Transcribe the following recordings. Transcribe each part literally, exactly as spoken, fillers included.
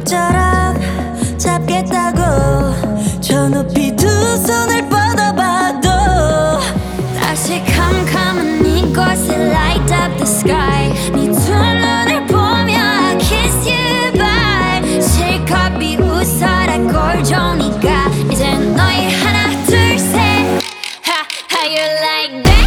모처럼 잡겠다고 저 높이 두 손을 뻗어봐도 다시 캄캄한 이곳에 light up the sky 네 두 눈을 보며 I kiss you bye 실컷 비웃어라 꼴좋으니까 이젠 너희 하나 둘 셋 Ha, how you like that?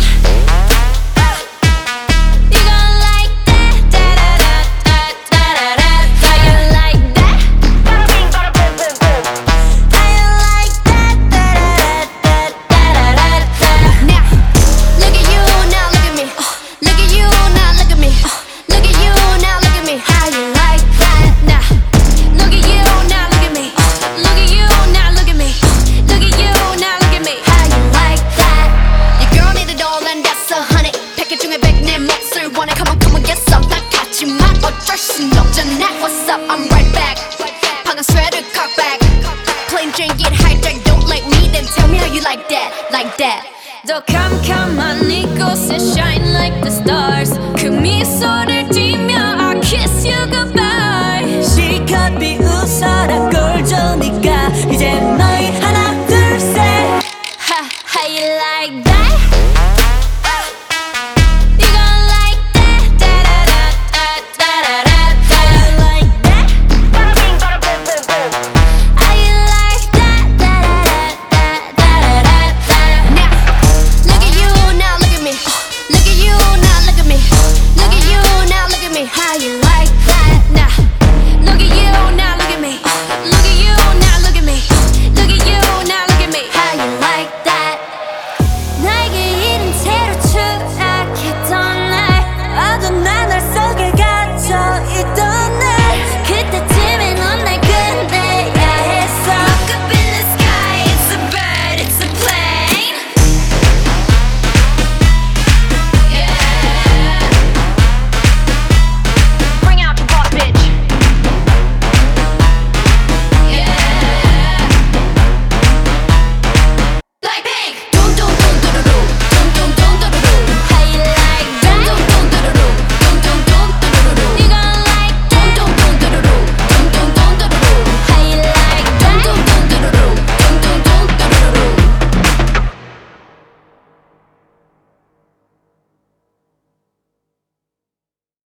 어쩔 순 없잖아. What's up? I'm right back. 방금 sweater cock back. Plain drink it hijack. Don't like me, then tell me how you like that, like that. 더 캄캄한 이곳에 shine like the stars. 그 미소를 띠며 I kiss you goodbye.